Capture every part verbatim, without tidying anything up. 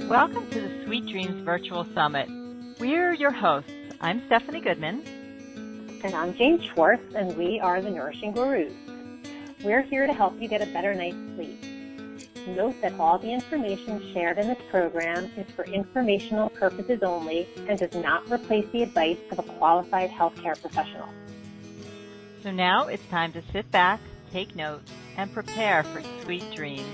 Welcome to the Sweet Dreams Virtual Summit. We're your hosts. I'm Stephanie Goodman. And I'm Jane Schwartz, and we are the Nourishing Gurus. We're here to help you get a better night's sleep. Note that all the information shared in this program is for informational purposes only and does not replace the advice of a qualified healthcare professional. So now it's time to sit back, take notes, and prepare for sweet dreams.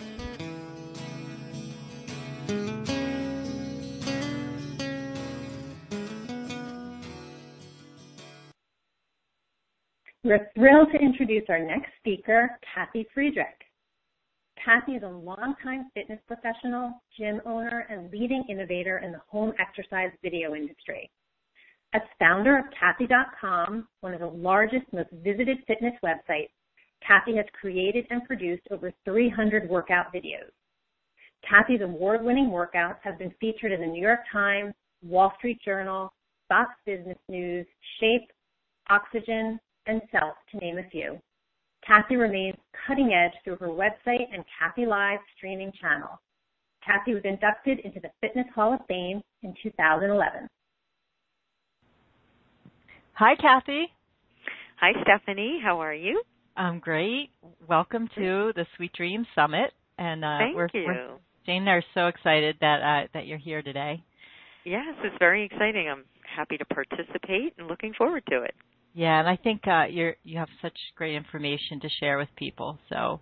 We're thrilled to introduce our next speaker, Kathy Friedrich. Kathy is a longtime fitness professional, gym owner, and leading innovator in the home exercise video industry. As founder of Kathy dot com, one of the largest, most visited fitness websites, Kathy has created and produced over three hundred workout videos. Kathy's award-winning workouts have been featured in the New York Times, Wall Street Journal, Fox Business News, Shape, Oxygen, and Self, to name a few. Kathy remains cutting edge through her website and Kathy Live streaming channel. Kathy was inducted into the Fitness Hall of Fame in two thousand eleven. Hi, Kathy. Hi, Stephanie. How are you? I'm great. Welcome to the Sweet Dreams Summit. And uh, Thank we're, you. We're, Jane and I are so excited that uh, that you're here today. Yes, it's very exciting. I'm happy to participate and looking forward to it. Yeah, and I think uh, you're you have such great information to share with people. So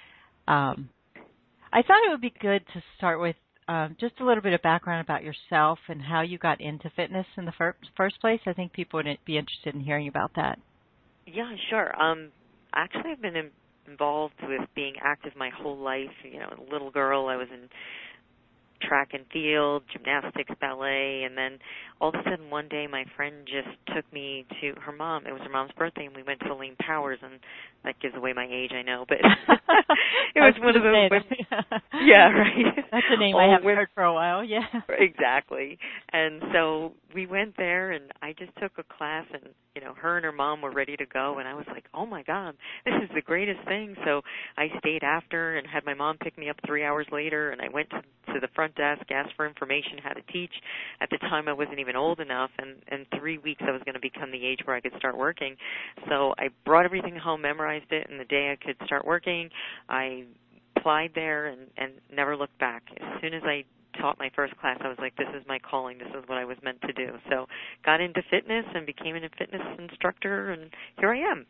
um, I thought it would be good to start with um, just a little bit of background about yourself and how you got into fitness in the fir- first place. I think people would be interested in hearing about that. Yeah, sure. Um, actually, I've been in, involved with being active my whole life. You know, a little girl, I was in track and field, gymnastics, ballet, and then all of a sudden one day my friend just took me to her mom. It was her mom's birthday, and we went to Elaine Powers, and that gives away my age, I know, but it was one of those. Yeah, right. That's a name oh, I haven't with, heard for a while. Yeah, exactly. And so we went there, and I just took a class, and you know, her and her mom were ready to go, and I was like, oh my God, this is the greatest thing. So I stayed after and had my mom pick me up three hours later, and I went to, to the front desk, asked for information, how to teach. At the time, I wasn't even old enough, and in three weeks, I was going to become the age where I could start working. So I brought everything home, memorized it, and the day I could start working, I applied there and, and never looked back. As soon as I taught my first class, I was like, this is my calling. This is what I was meant to do. So got into fitness and became a fitness instructor, and here I am.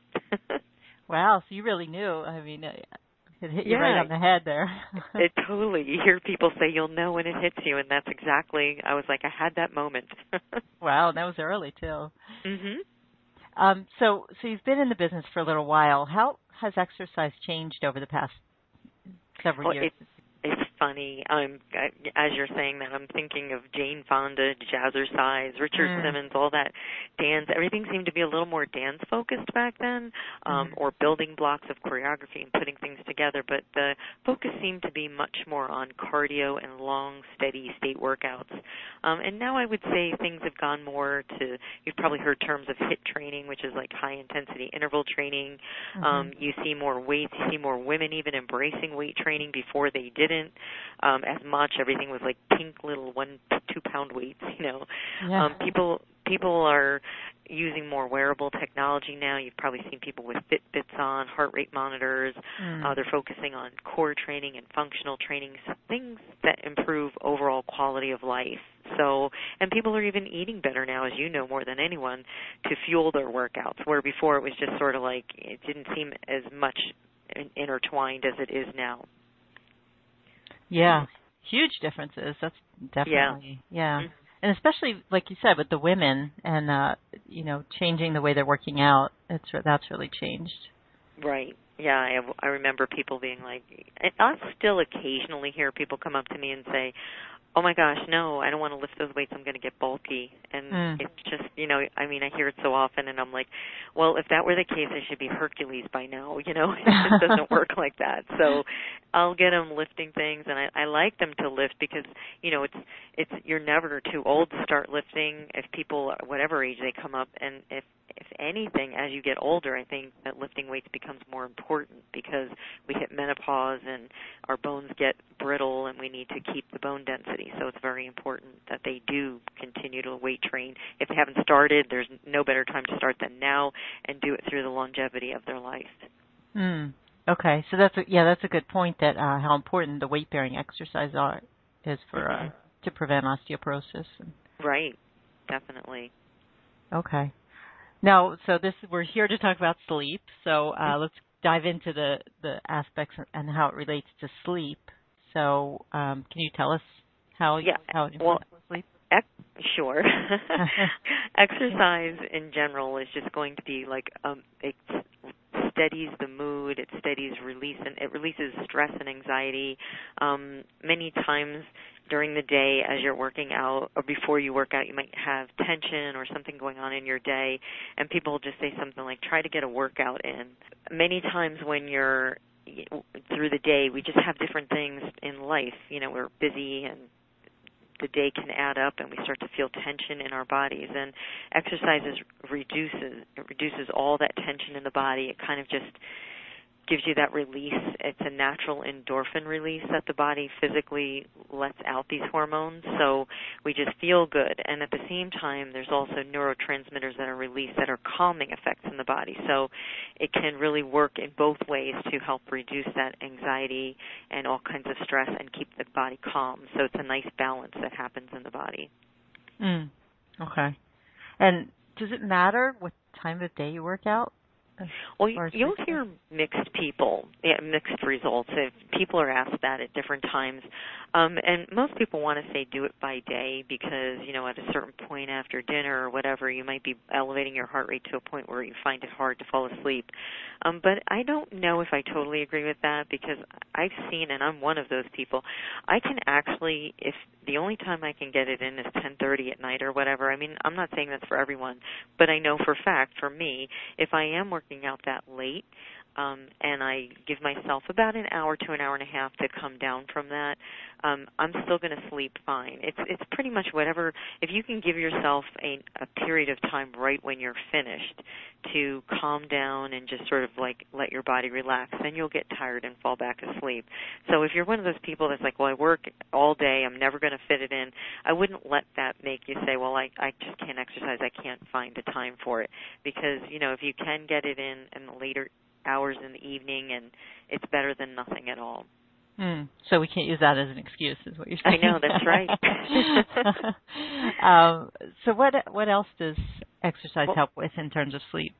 Wow, so you really knew. I mean, it hit you yeah, right on the head there. It totally. You hear people say you'll know when it hits you, and that's exactly, I was like, I had that moment. Wow, that was early, too. Mm-hmm. Um, so, so you've been in the business for a little while. How has exercise changed over the past several Well, years? It's, it's funny. Um, as you're saying that, I'm thinking of Jane Fonda, Jazzercise, Richard mm. Simmons, all that dance. Everything seemed to be a little more dance-focused back then, um, mm. or building blocks of choreography and putting things together. But the focus seemed to be much more on cardio and long, steady state workouts. Um, and now I would say things have gone more to, you've probably heard terms of HIIT training, which is like high-intensity interval training. Mm-hmm. Um, you see more weights. You see more women even embracing weight training before they didn't. Um, as much. Everything was like pink little one, two pound weights, you know. Yeah. Um, people people are using more wearable technology now. You've probably seen people with Fitbits on, heart rate monitors. Mm. Uh, they're focusing on core training and functional training, so things that improve overall quality of life. So, and people are even eating better now, as you know more than anyone, to fuel their workouts, where before it was just sort of like, it didn't seem as much intertwined as it is now. Yeah, huge differences. That's definitely, yeah. yeah. Mm-hmm. And especially, like you said, with the women and, uh, you know, changing the way they're working out, it's that's really changed. Right. Yeah, I, have, I remember people being like, and I still occasionally hear people come up to me and say, oh my gosh, no, I don't want to lift those weights, I'm going to get bulky. And mm. it's just, you know, I mean, I hear it so often, and I'm like, well, if that were the case, I should be Hercules by now, you know. It just doesn't work like that. So I'll get them lifting things, and I, I like them to lift because, you know, it's, it's you're never too old to start lifting if people, whatever age they come up, and if, if anything, as you get older, I think that lifting weights becomes more important because we hit menopause and our bones get brittle and we need to keep the bone density. body. So it's very important that they do continue to weight train. If they haven't started, there's no better time to start than now, and do it through the longevity of their life. Mm. Okay, so that's a, yeah, that's a good point. That uh, how important the weight bearing exercise are is for uh, to prevent osteoporosis. Right, definitely. Okay. Now, so this we're here to talk about sleep. So uh, let's dive into the, the aspects and how it relates to sleep. So um, can you tell us how yeah. how it well, influences sleep? Ec- sure. Exercise in general is just going to be like um, it steadies the mood, it steadies release, and it releases stress and anxiety. Um, many times during the day as you're working out or before you work out, you might have tension or something going on in your day, and people will just say something like, try to get a workout in. Many times when you're through the day, we just have different things in life. You know, we're busy and the day can add up and we start to feel tension in our bodies, and exercises reduces it reduces all that tension in the body. It kind of just gives you that release. It's a natural endorphin release that the body physically lets out these hormones, so we just feel good. And at the same time, there's also neurotransmitters that are released that are calming effects in the body. So it can really work in both ways to help reduce that anxiety and all kinds of stress and keep the body calm. So it's a nice balance that happens in the body. Mm. Okay. And does it matter what time of day you work out? Well, you'll hear mixed people, yeah, mixed results. If people are asked that at different times, um, and most people want to say do it by day because, you know, at a certain point after dinner or whatever, you might be elevating your heart rate to a point where you find it hard to fall asleep. Um, but I don't know if I totally agree with that, because I've seen, and I'm one of those people, I can actually, if the only time I can get it in is ten thirty at night or whatever, I mean, I'm not saying that's for everyone, but I know for a fact, for me, if I am working out that late, um, and I give myself about an hour to an hour and a half to come down from that, um, I'm still going to sleep fine. It's it's pretty much whatever. If you can give yourself a, a period of time right when you're finished to calm down and just sort of like let your body relax, then you'll get tired and fall back asleep. So if you're one of those people that's like, well, I work all day, I'm never going to fit it in, I wouldn't let that make you say, well, I, I just can't exercise, I can't find the time for it. Because, you know, if you can get it in in the later hours in the evening, and it's better than nothing at all. Mm, so we can't use that as an excuse, is what you're saying. I know, that's right. um, so what what else does exercise well, help with in terms of sleep?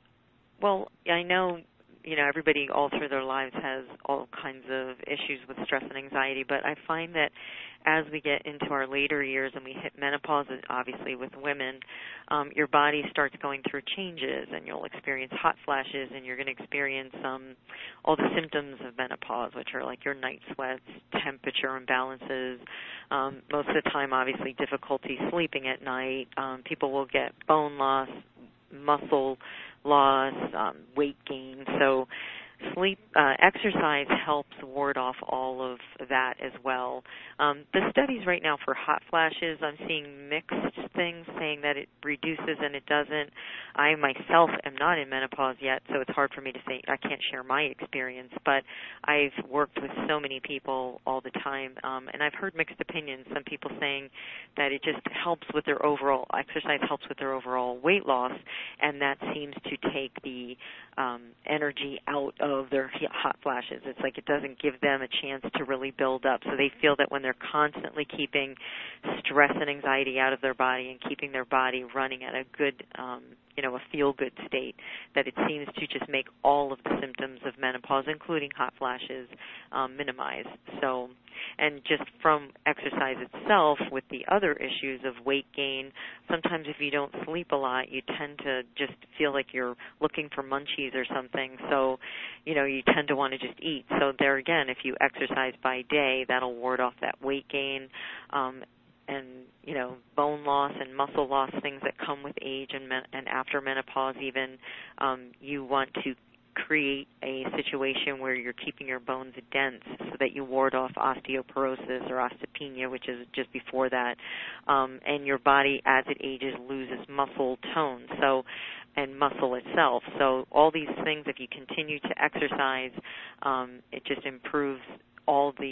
Well, I know, you know, everybody all through their lives has all kinds of issues with stress and anxiety, but I find that as we get into our later years and we hit menopause, obviously with women, um, your body starts going through changes, and you'll experience hot flashes, and you're going to experience um, all the symptoms of menopause, which are like your night sweats, temperature imbalances, um, most of the time, obviously, difficulty sleeping at night. Um, people will get bone loss, muscle loss, um, weight gain. So sleep, uh, exercise helps ward off all of that as well. Um, the studies right now for hot flashes, I'm seeing mixed things, saying that it reduces and it doesn't. I myself am not in menopause yet, so it's hard for me to say. I can't share my experience, but I've worked with so many people all the time, um, and I've heard mixed opinions. Some people saying that it just helps with their overall, exercise helps with their overall weight loss, and that seems to take the um, energy out of their hot flashes. It's like it doesn't give them a chance to really build up. So they feel that when they're constantly keeping stress and anxiety out of their body and keeping their body running at a good, um, you know, a feel-good state, that it seems to just make all of the symptoms of menopause, including hot flashes, um, minimize. So, and just from exercise itself, with the other issues of weight gain, sometimes if you don't sleep a lot, you tend to just feel like you're looking for munchies or something. So, you know, you tend to want to just eat. So there again, if you exercise by day, that'll ward off that weight gain. Um, and, you know, bone loss and muscle loss, things that come with age and, men- and after menopause even, um, you want to create a situation where you're keeping your bones dense so that you ward off osteoporosis or osteopenia, which is just before that. Um, and your body, as it ages, loses muscle tone so and muscle itself. So all these things, if you continue to exercise, um, it just improves all the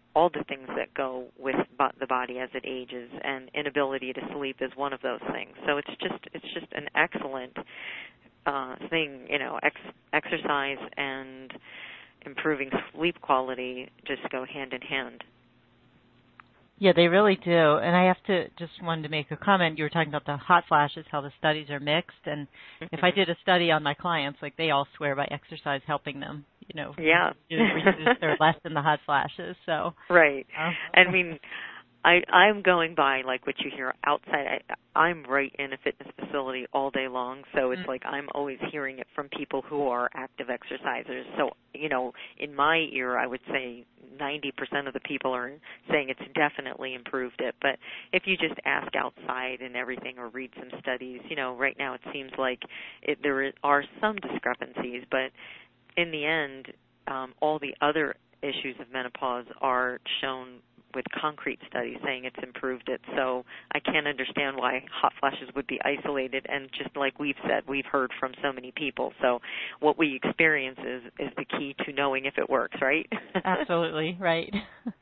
all the things that go with bo- the body as it ages, and inability to sleep is one of those things. So it's just it's just an excellent uh, thing, you know, ex- exercise and improving sleep quality just go hand in hand. Yeah, they really do. And I have to just wanted to make a comment. You were talking about the hot flashes, how the studies are mixed. And mm-hmm. if I did a study on my clients, like they all swear by exercise helping them, you know, yeah. reduce or lessen the hot flashes. So right. Uh, I mean, I, I'm going by like what you hear outside. I, I'm right in a fitness facility all day long, so it's mm-hmm. like I'm always hearing it from people who are active exercisers. So, you know, in my ear, I would say ninety percent of the people are saying it's definitely improved it. But if you just ask outside and everything or read some studies, you know, right now it seems like it, there are some discrepancies, but in the end, um, all the other issues of menopause are shown with concrete studies saying it's improved it. So I can't understand why hot flashes would be isolated. And just like we've said, we've heard from so many people. So what we experience is, is the key to knowing if it works, right? Absolutely, right.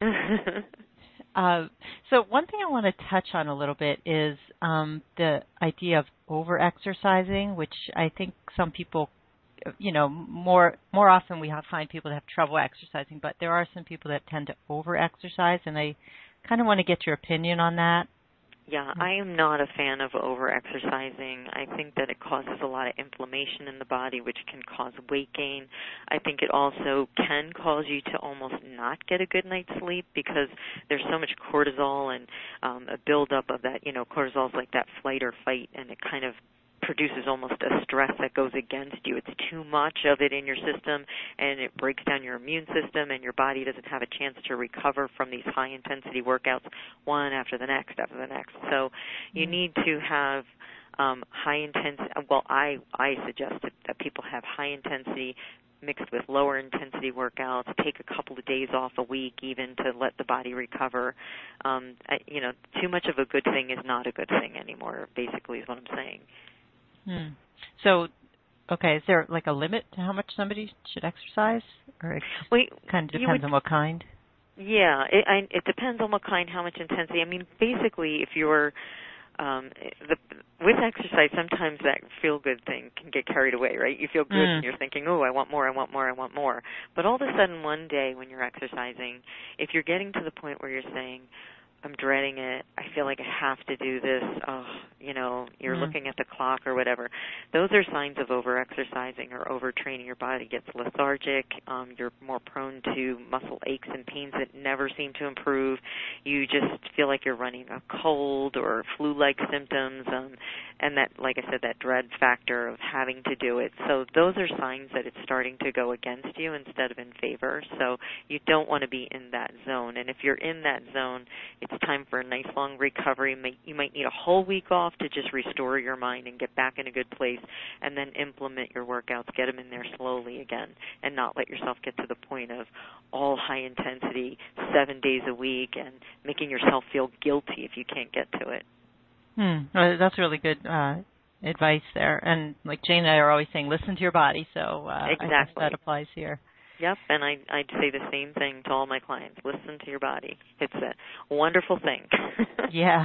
uh, so one thing I want to touch on a little bit is um, the idea of over-exercising, which I think some people you know, more more often we have, find people that have trouble exercising, but there are some people that tend to over-exercise, and I kind of want to get your opinion on that. Yeah, I am not a fan of over-exercising. I think that it causes a lot of inflammation in the body, which can cause weight gain. I think it also can cause you to almost not get a good night's sleep because there's so much cortisol and um, a buildup of that, you know, cortisol is like that flight or fight, and it kind of produces almost a stress that goes against you. It's too much of it in your system, and it breaks down your immune system, and your body doesn't have a chance to recover from these high-intensity workouts one after the next after the next. So you need to have um, high-intensity. Well, I, I suggest that people have high-intensity mixed with lower intensity workouts, take a couple of days off a week even to let the body recover. Um, I, you know, too much of a good thing is not a good thing anymore, basically is what I'm saying. Hmm. So, okay, is there like a limit to how much somebody should exercise, or it Wait, kind of depends would, on what kind? Yeah, it, I, it depends on what kind, how much intensity. I mean, basically, if you're um, the, with exercise, sometimes that feel-good thing can get carried away, right? You feel good mm. and you're thinking, oh, I want more, I want more, I want more. But all of a sudden, one day when you're exercising, if you're getting to the point where you're saying, I'm dreading it, I feel like I have to do this, oh, you know, you're mm. looking at the clock or whatever, those are signs of over-exercising or overtraining. Your body gets lethargic, um, you're more prone to muscle aches and pains that never seem to improve, you just feel like you're running a cold or flu-like symptoms, um, and that, like I said, that dread factor of having to do it. So those are signs that it's starting to go against you instead of in favor. So you don't want to be in that zone. And if you're in that zone, it's time for a nice long recovery. You might need a whole week off to just restore your mind and get back in a good place, and then implement your workouts, get them in there slowly again, and not let yourself get to the point of all high intensity seven days a week and making yourself feel guilty if you can't get to it. Hmm. Well, that's really good uh, advice there. And like Jane and I are always saying, listen to your body. So uh, exactly. I guess that applies here. Yep, and I, I'd say the same thing to all my clients. Listen to your body. It's a wonderful thing. yeah.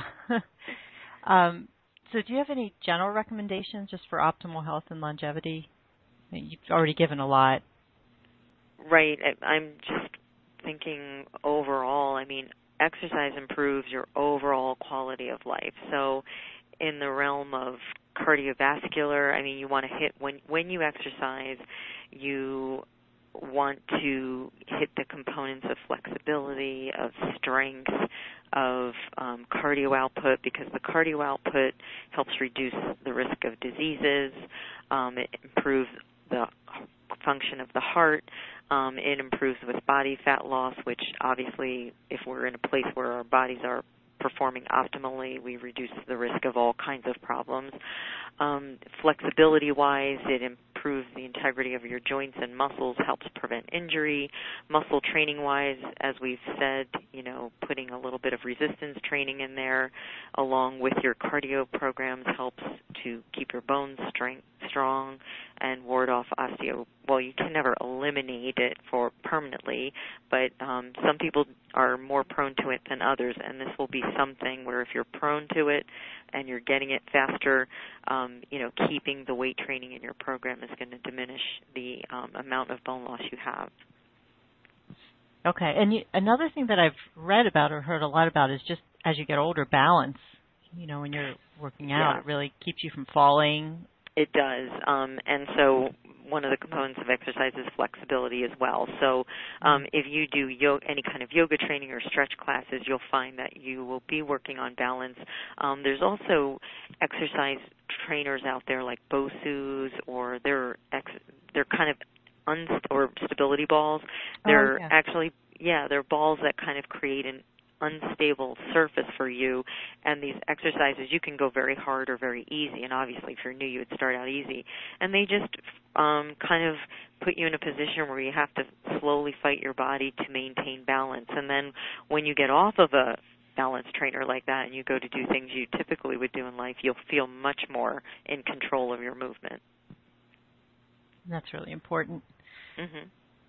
um, so do you have any general recommendations just for optimal health and longevity? You've already given a lot. Right. I, I'm just thinking overall, I mean, exercise improves your overall quality of life. So in the realm of cardiovascular, I mean, you want to hit, when when you exercise, you want to hit the components of flexibility, of strength, of um, cardio output, because the cardio output helps reduce the risk of diseases. Um, it improves the function of the heart. Um, it improves with body fat loss, which obviously, if we're in a place where our bodies are performing optimally, we reduce the risk of all kinds of problems. Um, flexibility-wise, it improves the integrity of your joints and muscles, helps prevent injury. Muscle training-wise, as we've said, you know, putting a little bit of resistance training in there along with your cardio programs helps to keep your bones strength, strong and ward off osteo. Well, you can never eliminate it for permanently, but um, some people are more prone to it than others, and this will be something where if you're prone to it and you're getting it faster, um, you know, keeping the weight training in your program is going to diminish the um, amount of bone loss you have. Okay, and you, another thing that I've read about or heard a lot about is just as you get older, balance. You know, when you're working out, Yeah. it really keeps you from falling. It does, um, and so one of the components of exercise is flexibility as well. So um, if you do yoga, any kind of yoga training or stretch classes, you'll find that you will be working on balance. Um, there's also exercise trainers out there like BOSUs, or they're ex- they're kind of unst- or stability balls. They're oh, yeah. actually, yeah, they're balls that kind of create an unstable surface for you, and these exercises you can go very hard or very easy, and obviously if you're new you would start out easy, and they just um, kind of put you in a position where you have to slowly fight your body to maintain balance, and then when you get off of a balance trainer like that and you go to do things you typically would do in life, you'll feel much more in control of your movement. That's really important. Mm-hmm.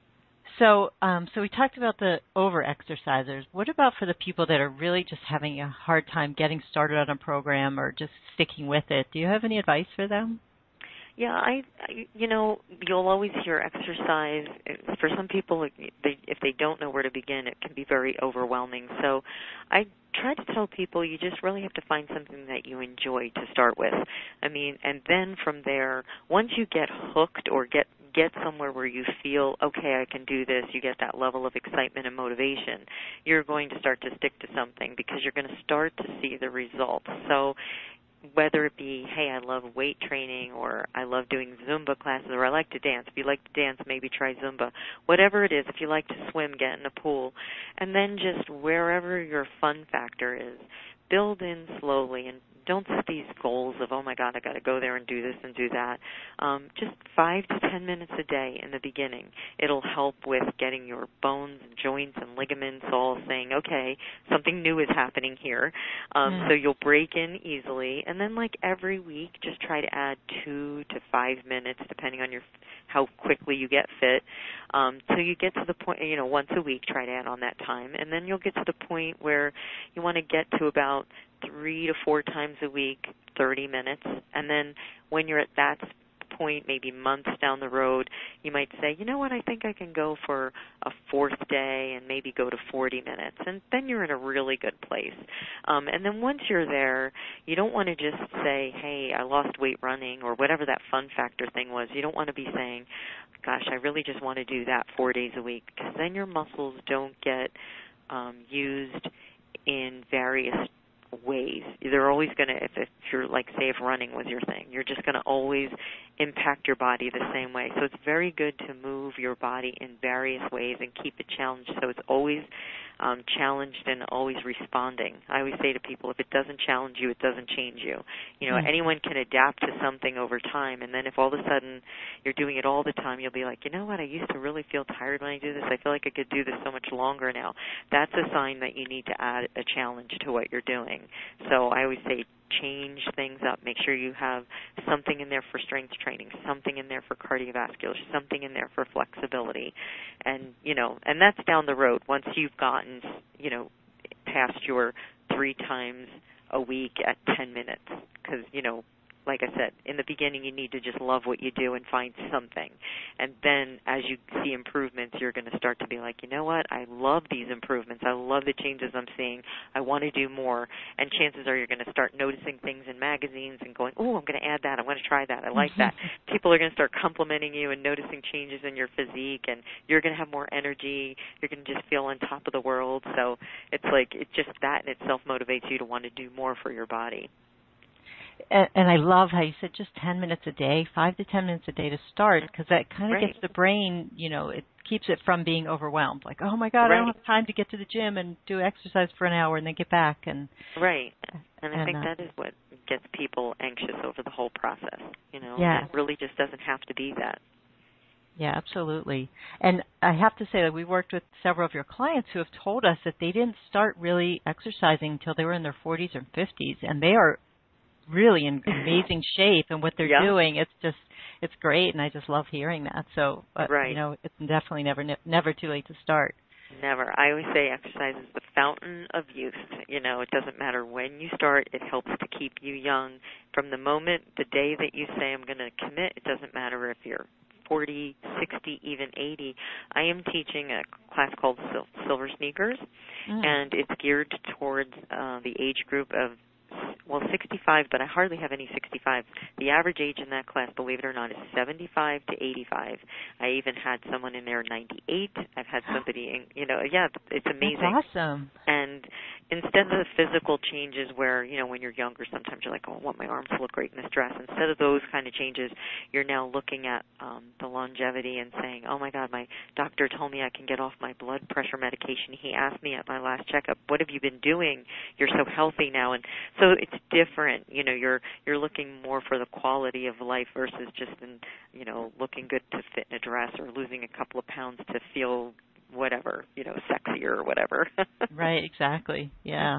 So, um, so we talked about the over-exercisers. What about for the people that are really just having a hard time getting started on a program or just sticking with it? Do you have any advice for them? Yeah, I, I you know, you'll always hear exercise. For some people, they, if they don't know where to begin, it can be very overwhelming. So I try to tell people you just really have to find something that you enjoy to start with. I mean, and then from there, once you get hooked or get get somewhere where you feel, okay, I can do this, you get that level of excitement and motivation, you're going to start to stick to something because you're going to start to see the results. So whether it be, hey, I love weight training, or I love doing Zumba classes, or I like to dance. If you like to dance, maybe try Zumba. Whatever it is, if you like to swim, get in a pool. And then just wherever your fun factor is, build in slowly, and don't set these goals of, oh, my God, I got to go there and do this and do that. Um, just five to ten minutes a day in the beginning. It'll help with getting your bones and joints and ligaments all saying, okay, something new is happening here. Um, mm. So you'll break in easily. And then, like, every week, just try to add two to five minutes, depending on your how quickly you get fit. Um, so you get to the point, you know, once a week, try to add on that time. And then you'll get to the point where you want to get to about three to four times a week, thirty minutes. And then when you're at that point, maybe months down the road, you might say, you know what, I think I can go for a fourth day and maybe go to forty minutes. And then you're in a really good place. Um, and then once you're there, you don't want to just say, hey, I lost weight running, or whatever that fun factor thing was. You don't want to be saying, gosh, I really just want to do that four days a week, because then your muscles don't get um, used in various ways. They're always going to, if, if you're like, say if running was your thing, you're just going to always impact your body the same way. So it's very good to move your body in various ways and keep it challenged so it's always um, challenged and always responding. I always say to people, if it doesn't challenge you, it doesn't change you. You know, mm-hmm. anyone can adapt to something over time, and then if all of a sudden you're doing it all the time, you'll be like, you know what, I used to really feel tired when I do this. I feel like I could do this so much longer now. That's a sign that you need to add a challenge to what you're doing. So I always say, change things up. Make sure you have something in there for strength training, something in there for cardiovascular, something in there for flexibility. And, you know, and that's down the road once you've gotten, you know, past your three times a week at ten minutes. Because, you know, like I said, in the beginning you need to just love what you do and find something. And then as you see improvements, you're going to start to be like, you know what, I love these improvements. I love the changes I'm seeing. I want to do more. And chances are you're going to start noticing things in magazines and going, oh, I'm going to add that. I'm going to try that. I like that. People are going to start complimenting you and noticing changes in your physique, and you're going to have more energy. You're going to just feel on top of the world. So it's like, it's just that in itself motivates you to want to do more for your body. And, and I love how you said just ten minutes a day, five to ten minutes a day to start, because that kind of right. gets the brain, you know, it keeps it from being overwhelmed. Like, oh, my God, right. I don't have time to get to the gym and do exercise for an hour and then get back. And Right. And I and, think uh, that is what gets people anxious over the whole process. You know, yeah. It really just doesn't have to be that. Yeah, absolutely. And I have to say that we worked with several of your clients who have told us that they didn't start really exercising until they were in their forties or fifties, and they are really in amazing shape, and what they're yeah. doing, it's just it's great, and I just love hearing that. So, uh, right. you know, it's definitely never never too late to start. Never. I always say exercise is the fountain of youth. You know, it doesn't matter when you start. It helps to keep you young. From the moment, the day that you say, I'm going to commit, it doesn't matter if you're forty, sixty, even eighty. I am teaching a class called Silver Sneakers, mm. and it's geared towards uh, the age group of, well, sixty-five, but I hardly have any sixty-five. The average age in that class, believe it or not, is seventy-five to eighty-five. I even had someone in there ninety-eight. I've had somebody, in, you know, yeah, it's amazing. That's awesome. And instead of the physical changes where, you know, when you're younger, sometimes you're like, oh, I want my arms to look great in this dress. Instead of those kind of changes, you're now looking at um, the longevity and saying, oh, my God, my doctor told me I can get off my blood pressure medication. He asked me at my last checkup, what have you been doing? You're so healthy now. And so it's different. You know, you're you're looking more for the quality of life versus just, in, you know, looking good to fit in a dress or losing a couple of pounds to feel whatever, you know, sexier or whatever. Right, exactly. Yeah.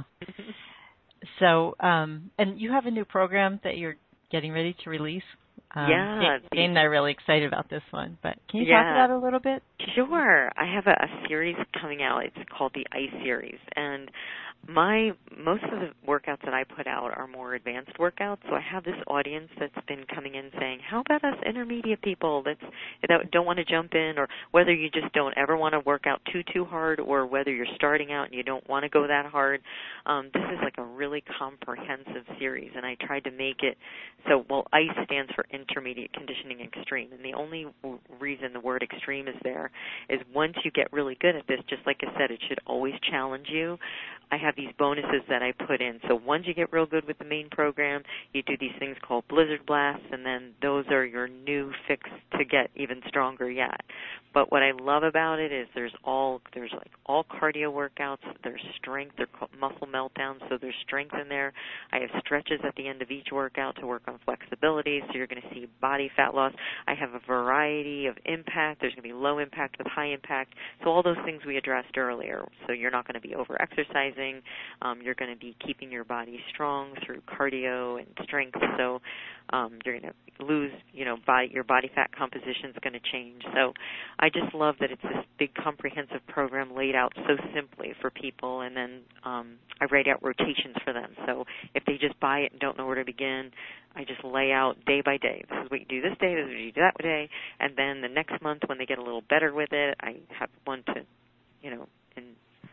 So, um, and you have a new program that you're getting ready to release. Um, yeah. Jane and I are really excited about this one, but can you yeah. talk about it a little bit? Sure. I have a, a series coming out. It's called the ICE series, and my most of the workouts that I put out are more advanced workouts. So I have this audience that's been coming in saying, "How about us intermediate people that's, that don't want to jump in, or whether you just don't ever want to work out too too hard, or whether you're starting out and you don't want to go that hard." Um, this is like a really comprehensive series, and I tried to make it so. Well, ICE stands for Intermediate Conditioning Extreme, and the only w- reason the word extreme is there is once you get really good at this, just like I said, it should always challenge you. I have these bonuses that I put in. So once you get real good with the main program, you do these things called Blizzard Blasts, and then those are your new fix to get even stronger yet. But what I love about it is there's all there's like all cardio workouts, there's strength, there's muscle meltdowns, so there's strength in there. I have stretches at the end of each workout to work on flexibility, so you're going to see body fat loss. I have a variety of impact. There's going to be low impact with high impact. So all those things we addressed earlier. So you're not going to be over-exercising. Um, you're going to be keeping your body strong through cardio and strength. So um, you're going to lose, you know, body, your body fat composition is going to change. So I just love that it's this big comprehensive program laid out so simply for people, and then um, I write out rotations for them. So if they just buy it and don't know where to begin, I just lay out day by day. This is what you do this day, this is what you do that day, and then the next month when they get a little better with it, I have one to, you know, and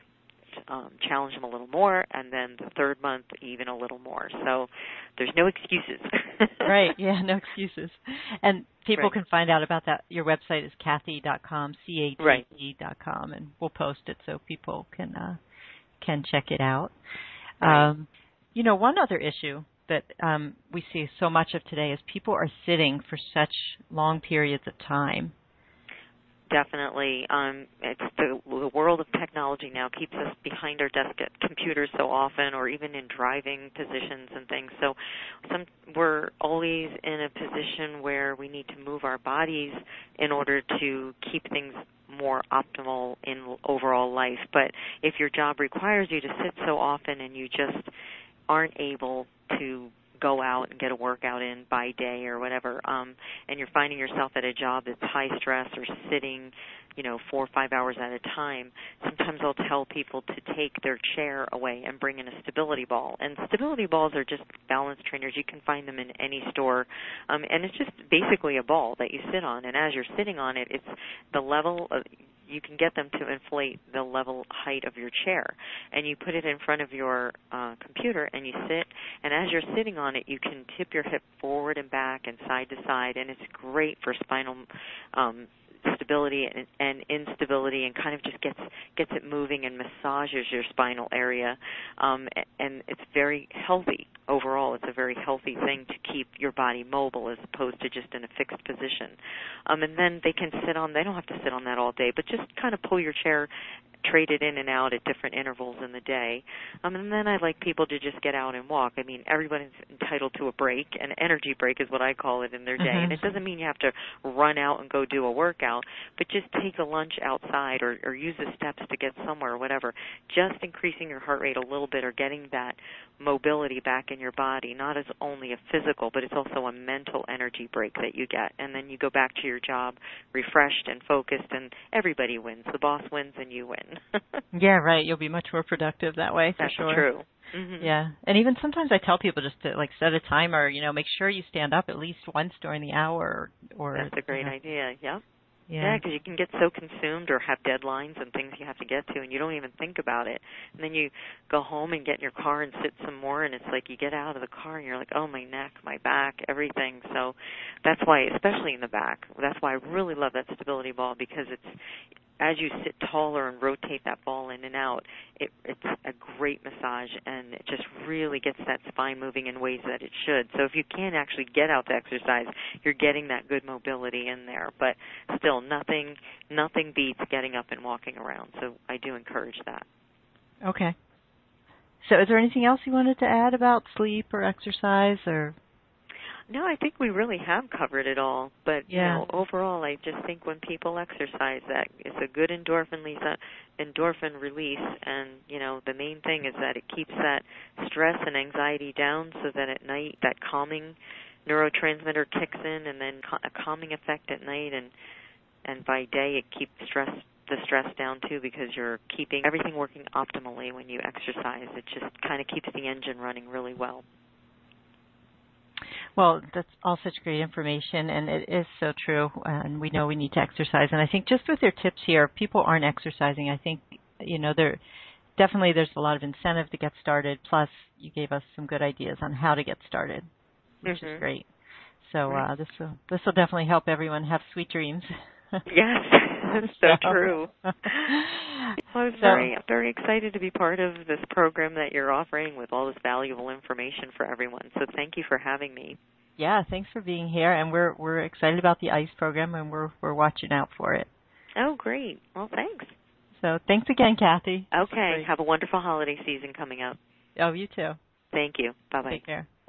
um, challenge them a little more, and then the third month even a little more. So there's no excuses. Right, yeah, no excuses. And people right. can find out about that. Your website is Cathy dot com, C A T T dot com, and we'll post it so people can uh, can check it out. Right. Um, you know, one other issue that um, we see so much of today is people are sitting for such long periods of time. Definitely. Um, it's the, the world of technology now keeps us behind our desk at computers so often, or even in driving positions and things. So some, we're always in a position where we need to move our bodies in order to keep things more optimal in overall life. But if your job requires you to sit so often and you just aren't able to go out and get a workout in by day or whatever, um, and you're finding yourself at a job that's high stress or sitting, you know, four or five hours at a time, sometimes I'll tell people to take their chair away and bring in a stability ball. And stability balls are just balance trainers. You can find them in any store. Um, and it's just basically a ball that you sit on. And as you're sitting on it, it's the level of, you can get them to inflate the level height of your chair. And you put it in front of your uh, computer and you sit, and as you're sitting on it, you can tip your hip forward and back and side to side, and it's great for spinal um, stability and, and instability, and kind of just gets gets it moving and massages your spinal area. Um, and it's very healthy overall. It's a very healthy thing to keep your body mobile as opposed to just in a fixed position. Um, and then they can sit on, they don't have to sit on that all day, but just kind of pull your chair, traded in and out at different intervals in the day. Um, and then I like people to just get out and walk. I mean, everybody's entitled to a break. An energy break is what I call it in their day. Mm-hmm. And it doesn't mean you have to run out and go do a workout, but just take a lunch outside or, or use the steps to get somewhere or whatever. Just increasing your heart rate a little bit or getting that mobility back in your body, not as only a physical, but it's also a mental energy break that you get. And then you go back to your job refreshed and focused, and everybody wins. The boss wins and you win. Yeah, right. You'll be much more productive that way, for That's sure. true. Mm-hmm. Yeah. And even sometimes I tell people just to, like, set a timer, you know, make sure you stand up at least once during the hour. Or, That's a great you know. idea, yeah. Yeah, because yeah, you can get so consumed or have deadlines and things you have to get to, and you don't even think about it. And then you go home and get in your car and sit some more, and it's like you get out of the car and you're like, oh, my neck, my back, everything. So that's why, especially in the back, that's why I really love that stability ball, because it's, as you sit taller and rotate that ball in and out, it, it's a great massage, and it just really gets that spine moving in ways that it should. So if you can't actually get out to exercise, you're getting that good mobility in there. But still, nothing nothing beats getting up and walking around. So I do encourage that. Okay. So is there anything else you wanted to add about sleep or exercise or... No, I think we really have covered it all. But, yeah. you know, overall, I just think when people exercise, that it's a good endorphin release, endorphin release. And, you know, the main thing is that it keeps that stress and anxiety down, so that at night that calming neurotransmitter kicks in, and then a calming effect at night. And, and by day, it keeps stress the stress down, too, because you're keeping everything working optimally when you exercise. It just kind of keeps the engine running really well. Well, that's all such great information, and it is so true, and we know we need to exercise. And I think just with your tips here, if people aren't exercising, I think, you know, there definitely there's a lot of incentive to get started, plus you gave us some good ideas on how to get started, which mm-hmm. is great. So uh, this will this will definitely help everyone have sweet dreams. Yes, that's so, so true. Well, I was so, very, very excited to be part of this program that you're offering with all this valuable information for everyone. So thank you for having me. Yeah, thanks for being here, and we're we're excited about the ICE program, and we're we're watching out for it. Oh, great. Well, thanks. So thanks again, Kathy. Okay. Have a wonderful holiday season coming up. Oh, you too. Thank you. Bye-bye. Take care.